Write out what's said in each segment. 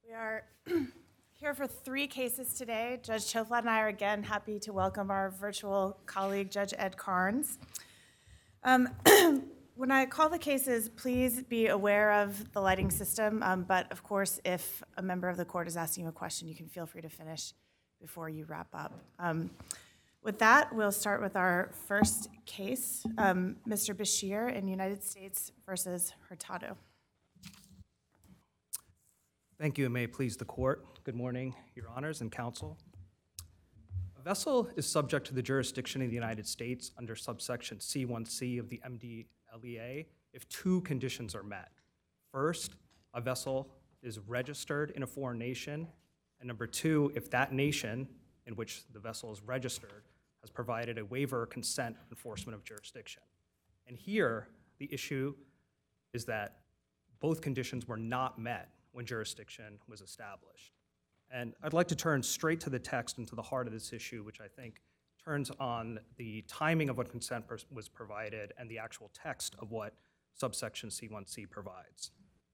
We are here for 3 cases today. Judge Choflat and I are again happy to welcome our virtual colleague, Judge Ed Carnes. When I call the cases, please be aware of the lighting system, but of course, if a member of the court is asking you a question, you can feel free to finish before you wrap up. With that, we'll start with our first case, Mr. Bashir in United States versus Hurtado. Thank you, and may it please the court. Good morning, your honors and counsel. A vessel is subject to the jurisdiction of the United States under subsection C1C of the MDLEA if 2 conditions are met. First, a vessel is registered in a foreign nation, and number 2, if that nation in which the vessel is registered has provided a waiver of consent enforcement of jurisdiction. And here, the issue is that both conditions were not met when jurisdiction was established. And I'd like to turn straight to the text and to the heart of this issue, which I think turns on the timing of what consent was provided and the actual text of what subsection C1C provides.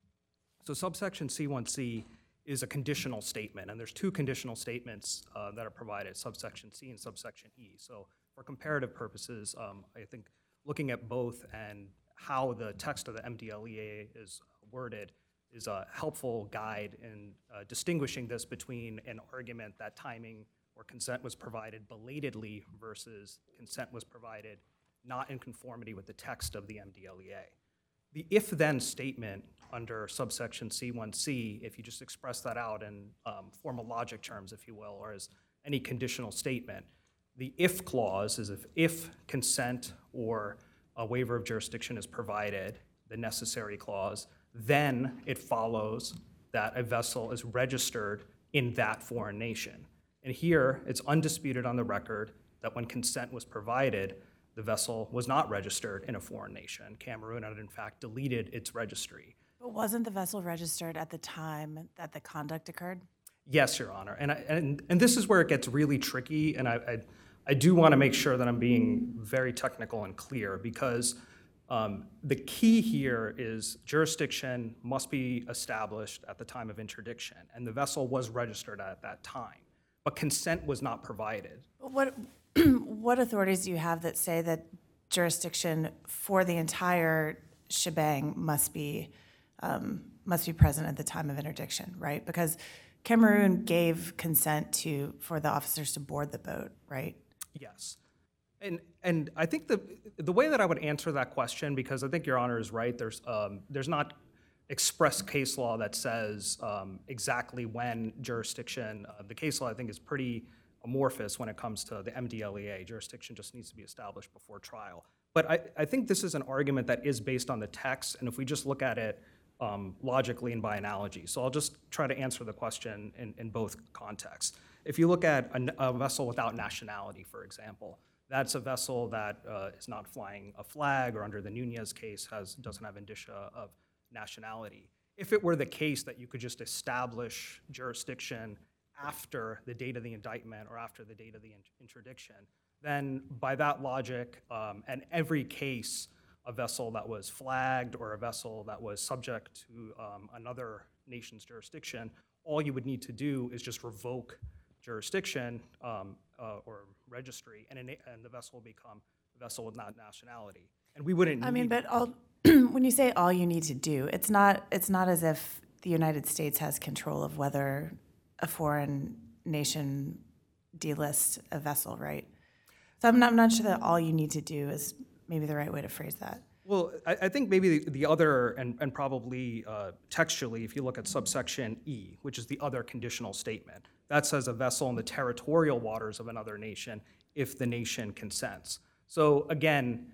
So subsection C1C is a conditional statement, and there's 2 conditional statements that are provided, subsection C and subsection E. So for comparative purposes, I think looking at both and how the text of the MDLEA is worded is a helpful guide in distinguishing this between an argument that timing or consent was provided belatedly versus consent was provided not in conformity with the text of the MDLEA. The if-then statement under subsection C1C, if you just express that out in formal logic terms, if you will, or as any conditional statement, the if clause is if consent or a waiver of jurisdiction is provided, the necessary clause, then it follows that a vessel is registered in that foreign nation. And here, it's undisputed on the record that when consent was provided, the vessel was not registered in a foreign nation. Cameroon had, in fact, deleted its registry. But wasn't the vessel registered at the time that the conduct occurred? Yes, Your Honor. And this is where it gets really tricky, and I do want to make sure that I'm being very technical and clear, because the key here is jurisdiction must be established at the time of interdiction, and the vessel was registered at that time, but consent was not provided. What authorities do you have that say that jurisdiction for the entire shebang must be present at the time of interdiction, right? Because Cameroon gave consent for the officers to board the boat, right? Yes. And I think the way that I would answer that question, because I think Your Honor is right, there's not express case law that says exactly when jurisdiction, the case law I think is pretty amorphous when it comes to the MDLEA. Jurisdiction just needs to be established before trial. But I think this is an argument that is based on the text, and if we just look at it logically and by analogy. So I'll just try to answer the question in both contexts. If you look at a vessel without nationality, for example, that's a vessel that is not flying a flag, or under the Nunez case doesn't have indicia of nationality. If it were the case that you could just establish jurisdiction after the date of the indictment or after the date of the interdiction, then by that logic, and every case, a vessel that was flagged or a vessel that was subject to another nation's jurisdiction, all you would need to do is just revoke jurisdiction or registry, and the vessel will become a vessel with not nationality. And we wouldn't need... but when you say all you need to do, it's not as if the United States has control of whether a foreign nation delists a vessel, right? So I'm not sure that all you need to do is maybe the right way to phrase that. Well, I think maybe the other, and probably textually, if you look at subsection E, which is the other conditional statement, that says a vessel in the territorial waters of another nation if the nation consents. So again,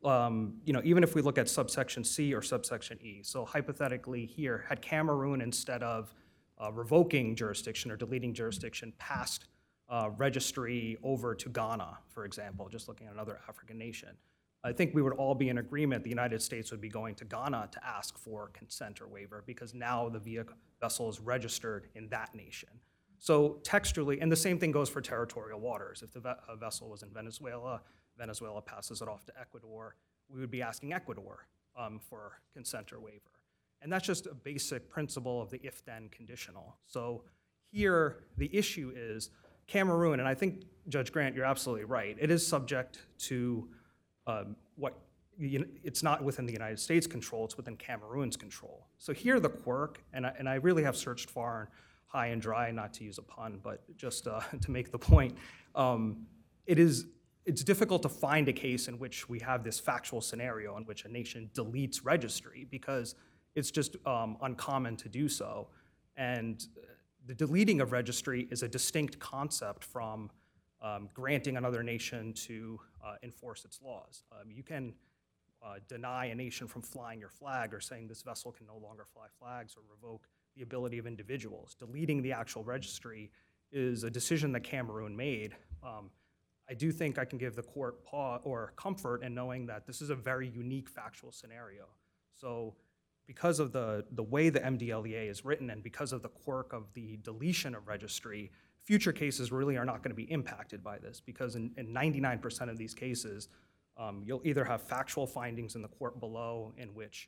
even if we look at subsection C or subsection E, so hypothetically here, had Cameroon, instead of revoking jurisdiction or deleting jurisdiction, passed registry over to Ghana, for example, just looking at another African nation, I think we would all be in agreement the United States would be going to Ghana to ask for consent or waiver, because now the vessel is registered in that nation. So textually, and the same thing goes for territorial waters. If the vessel was in Venezuela, Venezuela passes it off to Ecuador, we would be asking Ecuador for consent or waiver. And that's just a basic principle of the if-then conditional. So here, the issue is Cameroon, and I think, Judge Grant, you're absolutely right. It is subject to it's not within the United States' control, it's within Cameroon's control. So here the quirk, and I really have searched far and high and dry, not to use a pun, but just to make the point, it's difficult to find a case in which we have this factual scenario in which a nation deletes registry, because it's just uncommon to do so. And the deleting of registry is a distinct concept from granting another nation to enforce its laws. You can deny a nation from flying your flag or saying this vessel can no longer fly flags or revoke the ability of individuals. Deleting the actual registry is a decision that Cameroon made. I do think I can give the court pause or comfort in knowing that this is a very unique factual scenario. So because of the way the MDLEA is written and because of the quirk of the deletion of registry, future cases really are not going to be impacted by this, because in 99% of these cases, you'll either have factual findings in the court below in which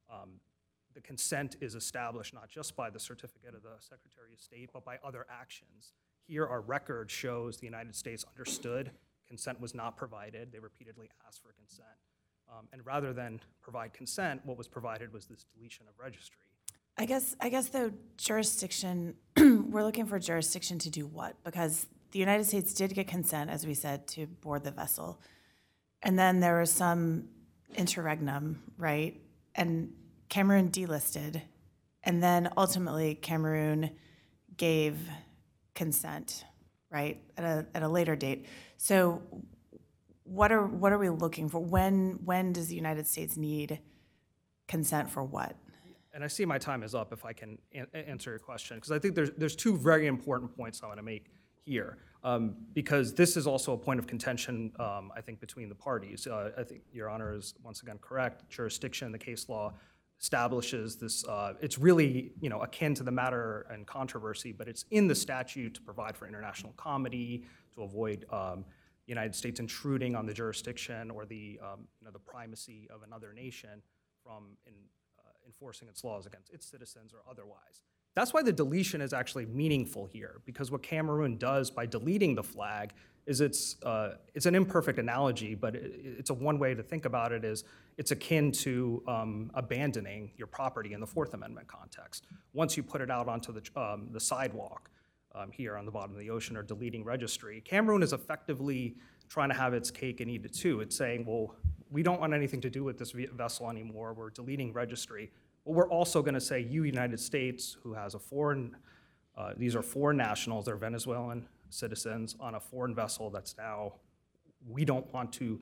the consent is established not just by the certificate of the Secretary of State, but by other actions. Here, our record shows the United States understood consent was not provided. They repeatedly asked for consent. And rather than provide consent, what was provided was this deletion of registry. I guess the jurisdiction, we're looking for jurisdiction to do what? Because the United States did get consent, as we said, to board the vessel. And then there was some interregnum, right? And Cameroon delisted. And then ultimately Cameroon gave consent, right, at a later date. So what are we looking for? When does the United States need consent for what? And I see my time is up if I can answer your question, because I think there's two very important points I want to make here, because this is also a point of contention, I think, between the parties. I think Your Honor is once again correct. Jurisdiction in the case law establishes this. It's really akin to the matter and controversy, but it's in the statute to provide for international comity, to avoid the United States intruding on the jurisdiction or the primacy of another nation from enforcing its laws against its citizens or otherwise. That's why the deletion is actually meaningful here, because what Cameroon does by deleting the flag is it's an imperfect analogy, but it's a one way to think about it is it's akin to abandoning your property in the Fourth Amendment context. Once you put it out onto the sidewalk here on the bottom of the ocean or deleting registry, Cameroon is effectively trying to have its cake and eat it too. It's saying, well, we don't want anything to do with this vessel anymore. We're deleting registry. But we're also going to say, you, United States, who has a foreign, these are foreign nationals, they're Venezuelan citizens on a foreign vessel that's now, we don't want to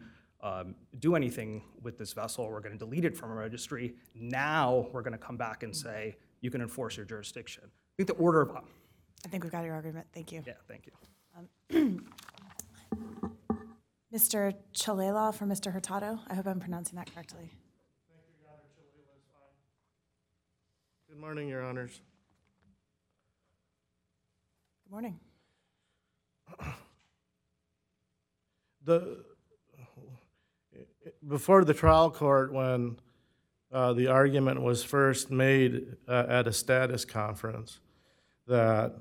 do anything with this vessel. We're going to delete it from a registry. Now we're going to come back and say, you can enforce your jurisdiction. I think the order of... I think we've got your argument. Thank you. Yeah, thank you. Mr. Chalela for Mr. Hurtado. I hope I'm pronouncing that correctly. Thank you, Your Honor. Chalela is fine. Good morning, Your Honors. Good morning. Before the trial court, when the argument was first made at a status conference, that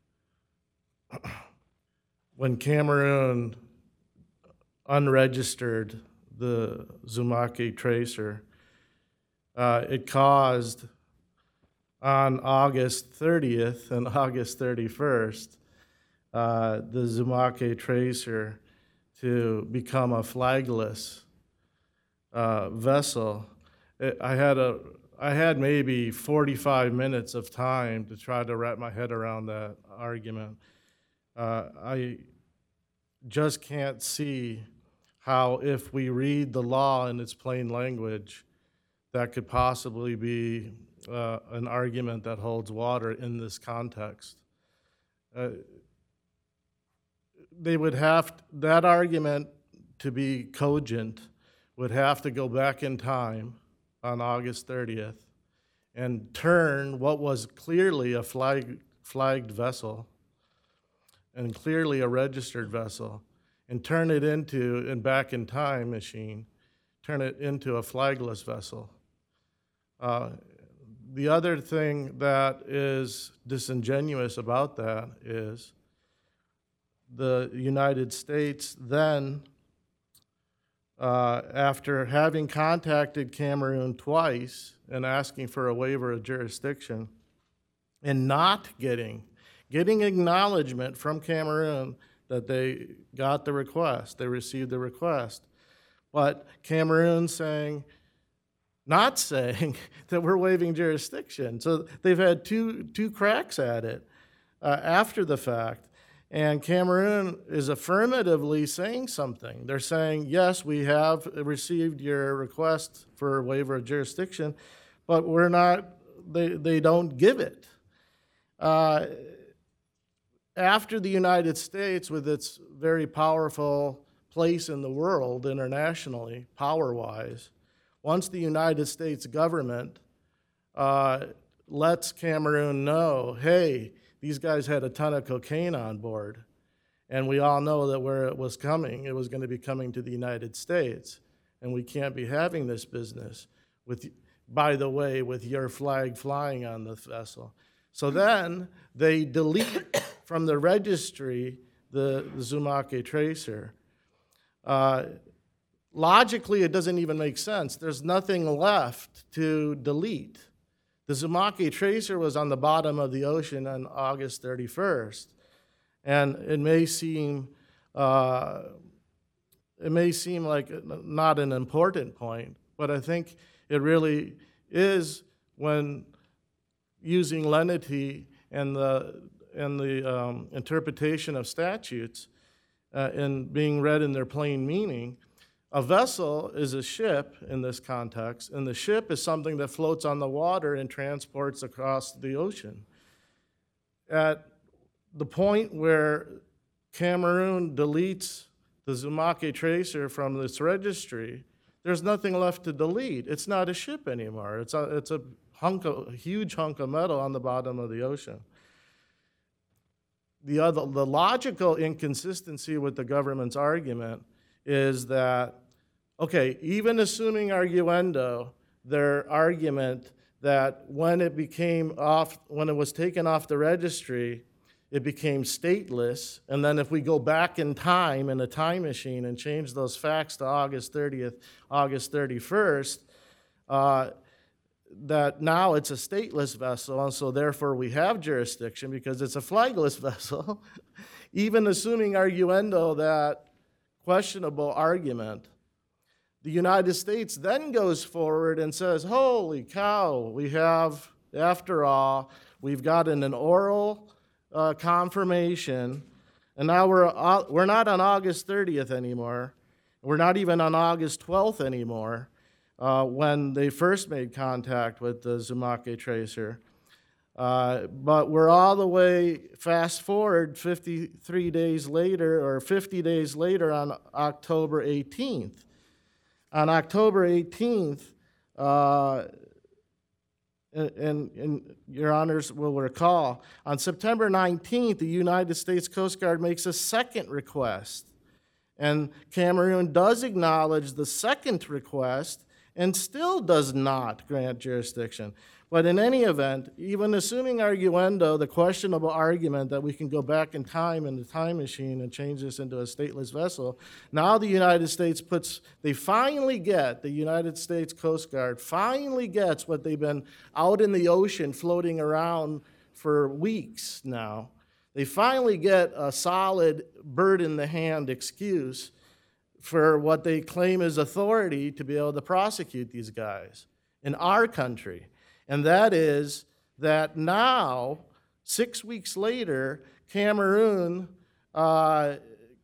when Cameroon unregistered the Zumake tracer, it caused on August 30th and August 31st, the Zumake tracer to become a flagless vessel. I had maybe 45 minutes of time to try to wrap my head around that argument. I just can't see how, if we read the law in its plain language, that could possibly be an argument that holds water in this context. They would have, that argument to be cogent would have to go back in time on August 30th and turn what was clearly a flagged vessel and clearly a registered vessel and turn it into, and back in time machine, turn it into a flagless vessel. the other thing that is disingenuous about that is the United States then, after having contacted Cameroon twice and asking for a waiver of jurisdiction and not getting acknowledgement from Cameroon that they got the request, they received the request, but Cameroon not saying that we're waiving jurisdiction. So they've had two cracks at it after the fact. And Cameroon is affirmatively saying something. They're saying, yes, we have received your request for a waiver of jurisdiction, but we're not, they don't give it. After the United States, with its very powerful place in the world internationally, power-wise, once the United States government lets Cameroon know, hey, these guys had a ton of cocaine on board, and we all know that where it was coming, it was going to be coming to the United States, and we can't be having this business with, by the way, with your flag flying on the vessel. So then they delete from the registry the Zumake tracer. Logically, it doesn't even make sense. There's nothing left to delete. The Zumake tracer was on the bottom of the ocean on August 31st, and it may seem like not an important point, but I think it really is when using lenity and the interpretation of statutes and being read in their plain meaning. A vessel is a ship in this context, and the ship is something that floats on the water and transports across the ocean. At the point where Cameroon deletes the Zumake tracer from this registry, there's nothing left to delete. It's not a ship anymore. It's a huge hunk of metal on the bottom of the ocean. The logical inconsistency with the government's argument is that, okay, even assuming arguendo, their argument that when it was taken off the registry, it became stateless, and then if we go back in time in a time machine and change those facts to August 30th, August 31st, that now it's a stateless vessel, and so therefore we have jurisdiction because it's a flagless vessel. Even assuming arguendo that questionable argument, the United States then goes forward and says, holy cow, we have, after all, we've gotten an oral confirmation, and now we're not on August 30th anymore. We're not even on August 12th anymore when they first made contact with the Zumake tracer. But we're all the way fast forward 53 days later or 50 days later on October 18th. On October 18th, and your honors will recall, on September 19th, the United States Coast Guard makes a second request. And Cameroon does acknowledge the second request and still does not grant jurisdiction. But in any event, even assuming arguendo, the questionable argument that we can go back in time in the time machine and change this into a stateless vessel, now the United States the United States Coast Guard finally gets what they've been out in the ocean floating around for weeks now. They finally get a solid bird-in-the-hand excuse for what they claim is authority to be able to prosecute these guys in our country. And that is that now, 6 weeks later, Cameroon, or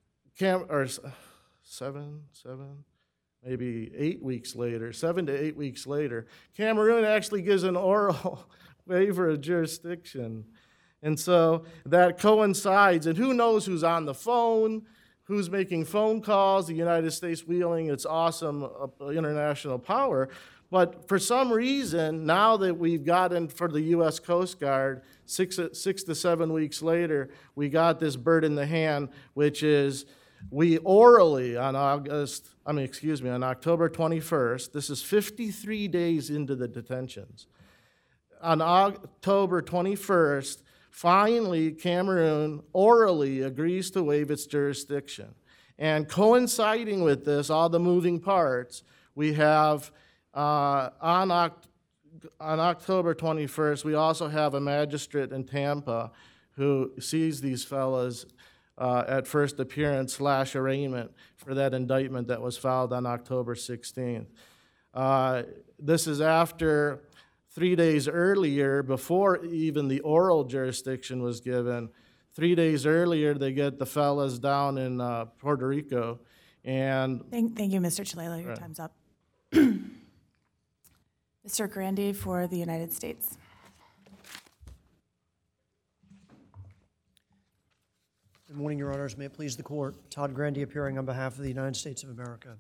7 to 8 weeks later, Cameroon actually gives an oral waiver of jurisdiction. And so that coincides, and who knows who's on the phone, who's making phone calls, the United States wielding its awesome international power. But for some reason, now that we've gotten for the U.S. Coast Guard, 6 to 7 weeks later, we got this bird in the hand, which is we orally on October 21st, this is 53 days into the detentions, on October 21st, finally, Cameroon orally agrees to waive its jurisdiction. And coinciding with this, all the moving parts, we have on October 21st, we also have a magistrate in Tampa who sees these fellas at first appearance / arraignment for that indictment that was filed on October 16th. This is after 3 days earlier, before even the oral jurisdiction was given. 3 days earlier, they get the fellas down in Puerto Rico, and Thank you, Mr. Chalelo. Your time's up. Mr. Grandy for the United States. Good morning, Your Honors. May it please the Court. Todd Grandy appearing on behalf of the United States of America.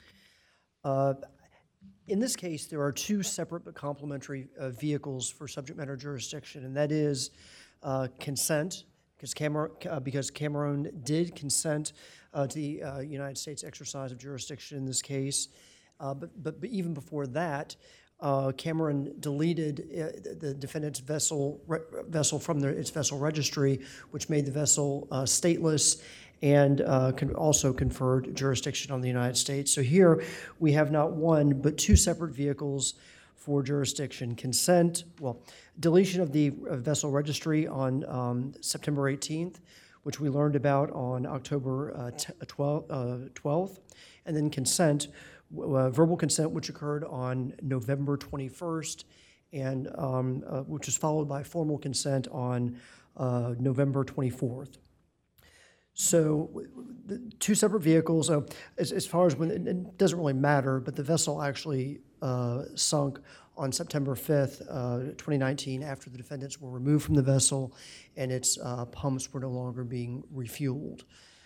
In this case, there are two separate but complementary vehicles for subject matter jurisdiction, and that is consent, because Cameroon did consent to the United States exercise of jurisdiction in this case. But even before that, Cameroon deleted the defendant's vessel from its vessel registry, which made the vessel stateless and also conferred jurisdiction on the United States. So here we have not one, but two separate vehicles for jurisdiction. Consent, deletion of the vessel registry on September 18th, which we learned about on October 12th, and then consent, verbal consent, which occurred on November 21st, and which was followed by formal consent on November 24th. So the two separate vehicles, as far as when, it doesn't really matter, but the vessel actually sunk on September 5th, 2019, after the defendants were removed from the vessel and its pumps were no longer being refueled.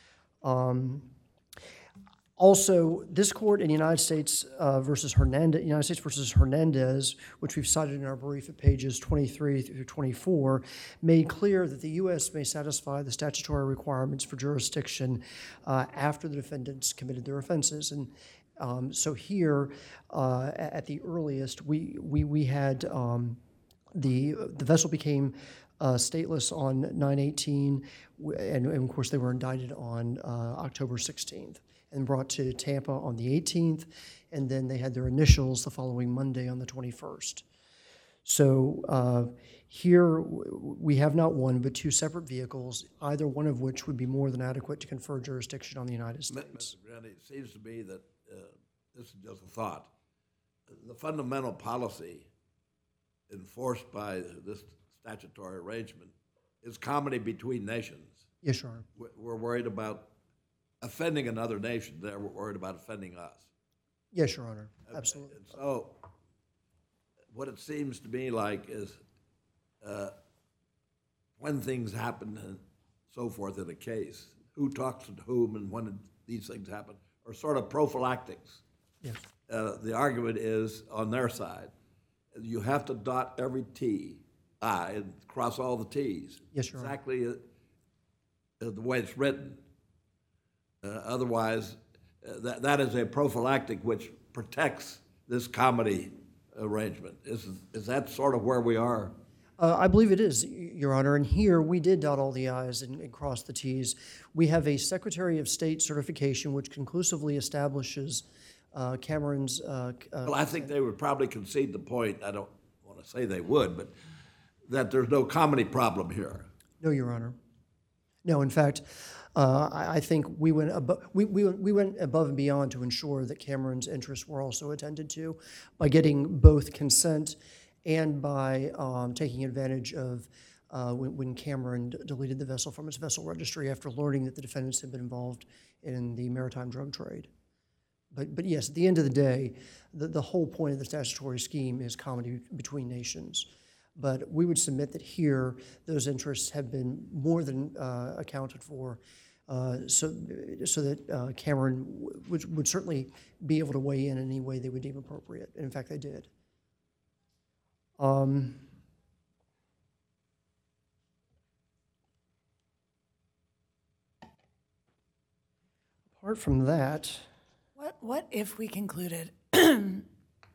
Also, this court in United States versus Hernandez, which we've cited in our brief at pages 23 through 24, made clear that the U.S. may satisfy the statutory requirements for jurisdiction after the defendants committed their offenses. And so here, at the earliest, we had the vessel became stateless on 9/18, and of course they were indicted on October 16th. And brought to Tampa on the 18th, and then they had their initials the following Monday on the 21st. So here we have not one, but two separate vehicles, either one of which would be more than adequate to confer jurisdiction on the United States. Mr. Grandy, it seems to me that this is just a thought. The fundamental policy enforced by this statutory arrangement is comedy between nations. Yes, Your Honor. We're worried about offending another nation, they're worried about offending us. Yes, Your Honor, absolutely. And so what it seems to me like is when things happen and so forth in a case, who talks to whom and when these things happen, are sort of prophylactics. Yes. The argument is on their side. You have to dot every I and cross all the T's. Yes, Your Honor. Exactly the way it's written. Otherwise, that is a prophylactic which protects this comedy arrangement. Is that sort of where we are? I believe it is, Your Honor, and here we did dot all the I's and cross the T's. We have a Secretary of State certification which conclusively establishes Cameron's... well, I think they would probably concede the point, I don't want to say they would, but that there's no comedy problem here. No, Your Honor. No, in fact, I think we went above and beyond to ensure that Cameron's interests were also attended to by getting both consent and by taking advantage of when Cameron deleted the vessel from its vessel registry after learning that the defendants had been involved in the maritime drug trade. But yes, at the end of the day, the whole point of the statutory scheme is comedy between nations. But we would submit that here, those interests have been more than accounted for, so that Cameron would certainly be able to weigh in any way they would deem appropriate. And in fact, they did. Apart from that... What if we concluded,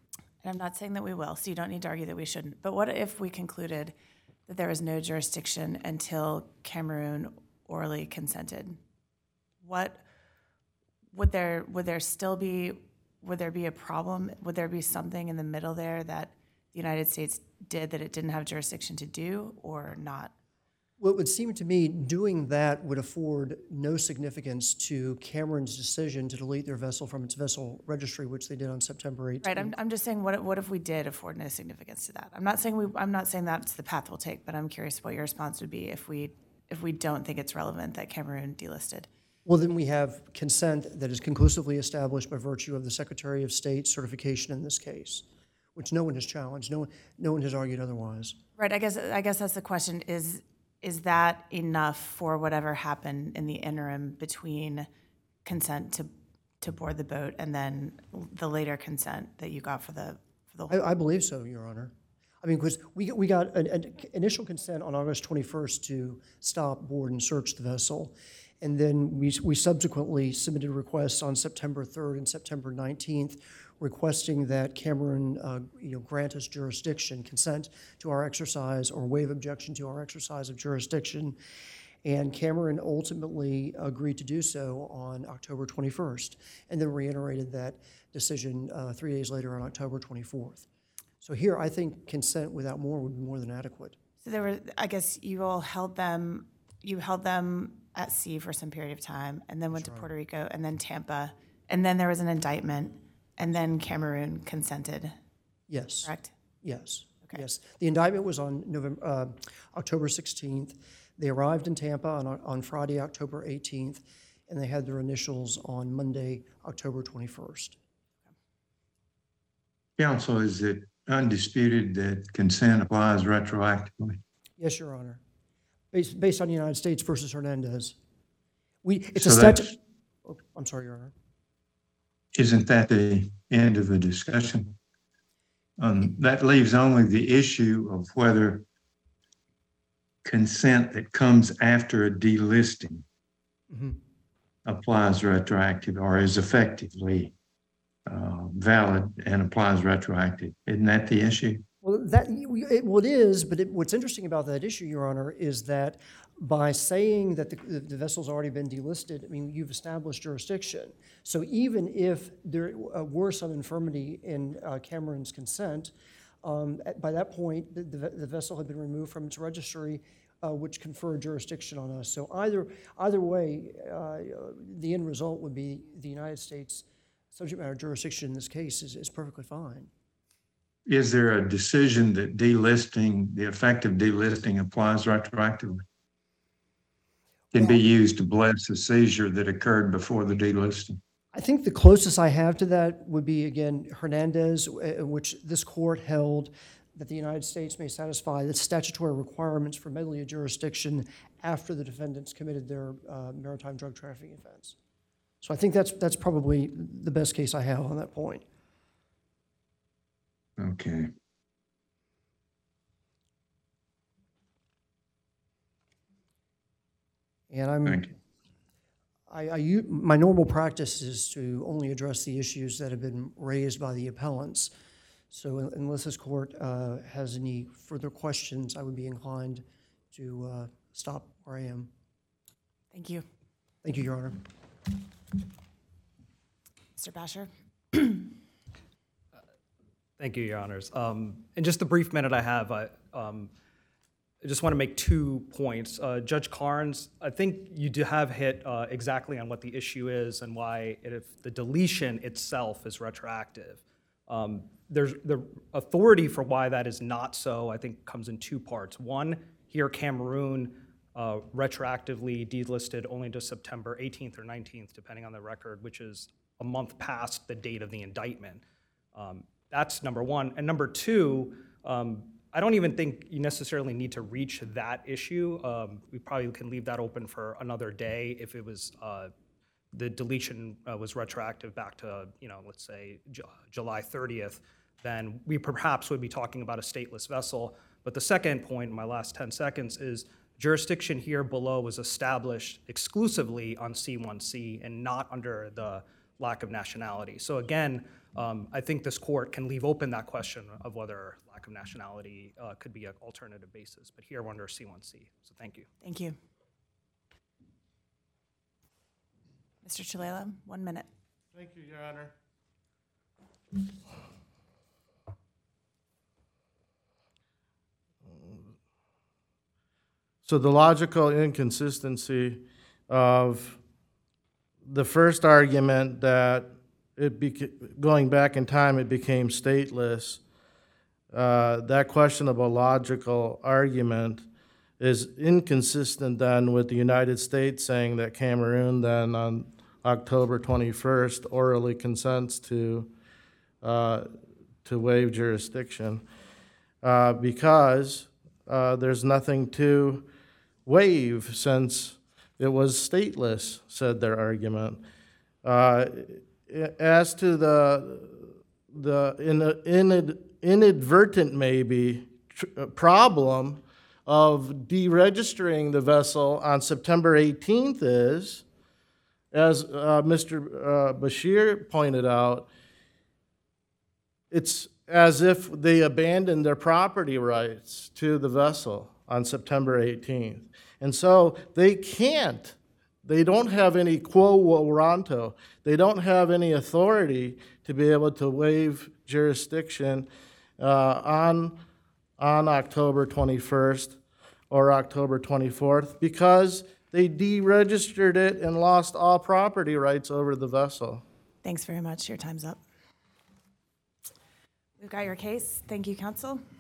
And I'm not saying that we will, so you don't need to argue that we shouldn't. But what if we concluded that there was no jurisdiction until Cameroon orally consented? What would there be a problem? Would there be something in the middle there that the United States did that it didn't have jurisdiction to do, or not? Well, it would seem to me doing that would afford no significance to Cameron's decision to delete their vessel from its vessel registry, which they did on September 18th. Right. I'm just saying, what if we did afford no significance to that? I'm not saying that's the path we'll take, but I'm curious what your response would be if we don't think it's relevant that Cameroon delisted. Well, then we have consent that is conclusively established by virtue of the Secretary of State's certification in this case, which no one has challenged. No one has argued otherwise. Right. I guess that's the question. Is that enough for whatever happened in the interim between consent to board the boat and then the later consent that you got for the whole? I believe so, Your Honor. I mean, because we got an initial consent on August 21st to stop, board, and search the vessel. And then we subsequently submitted requests on September 3rd and September 19th requesting that Cameroon grant us jurisdiction, consent to our exercise, or waive objection to our exercise of jurisdiction. And Cameroon ultimately agreed to do so on October 21st, and then reiterated that decision 3 days later on October 24th. So here, I think consent without more would be more than adequate. So I guess you all held them at sea for some period of time, and then went to Puerto Rico, and then Tampa, and then there was an indictment, and then Cameroon consented. Yes. Correct? Yes. Okay. Yes. The indictment was on October 16th. They arrived in Tampa on Friday, October 18th, and they had their initials on Monday, October 21st. Counsel, is it undisputed that consent applies retroactively? Yes, Your Honor. Based on United States versus Hernandez. It's a So statute. Oh, I'm sorry, Your Honor. Isn't that the end of the discussion? That leaves only the issue of whether consent that comes after a delisting applies retroactive or is effectively valid and applies retroactive. Isn't that the issue? Well, it is, but what's interesting about that issue, Your Honor, is that by saying that the vessel's already been delisted, I mean, you've established jurisdiction. So even if there were some infirmity in Cameron's consent, by that point, the vessel had been removed from its registry, which conferred jurisdiction on us. So either way, the end result would be the United States subject matter jurisdiction in this case is perfectly fine. Is there a decision that delisting, the effective delisting applies retroactively? Can be used to bless a seizure that occurred before the delisting? I think the closest I have to that would be, again, Hernandez, in which this court held that the United States may satisfy the statutory requirements for medley of jurisdiction after the defendants committed their maritime drug trafficking offense. So I think that's probably the best case I have on that point. Okay. And Thank you. my normal practice is to only address the issues that have been raised by the appellants. So unless this court has any further questions, I would be inclined to stop where I am. Thank you. Thank you, Your Honor. Mr. Basher? Thank you, Your Honors. In just the brief minute I have, I just want to make 2 points. Judge Carnes, I think you do have hit exactly on what the issue is and why if the deletion itself is retroactive. There's the authority for why that is not so, I think, comes in 2 parts. One, here Cameroon retroactively delisted only to September 18th or 19th, depending on the record, which is a month past the date of the indictment. That's number one. And number two, I don't even think you necessarily need to reach that issue. We probably can leave that open for another day if it was the deletion was retroactive back to, let's say July 30th, then we perhaps would be talking about a stateless vessel. But the second point in my last 10 seconds is jurisdiction here below was established exclusively on C1C and not under the lack of nationality. So again, I think this court can leave open that question of whether lack of nationality could be an alternative basis, but here we're under C1C, so thank you. Thank you. Mr. Chalala, 1 minute. Thank you, Your Honor. So the logical inconsistency of the first argument that going back in time, it became stateless, that questionable logical argument is inconsistent then with the United States saying that Cameroon then on October 21st orally consents to waive jurisdiction because there's nothing to waive since it was stateless, said their argument. As to the inadvertent maybe problem of deregistering the vessel on September 18th is, as Mr. Bashir pointed out, it's as if they abandoned their property rights to the vessel on September 18th. And so they don't have any quo warranto. They don't have any authority to be able to waive jurisdiction on October 21st or October 24th because they deregistered it and lost all property rights over the vessel. Thanks very much. Your time's up. We've got your case. Thank you, counsel.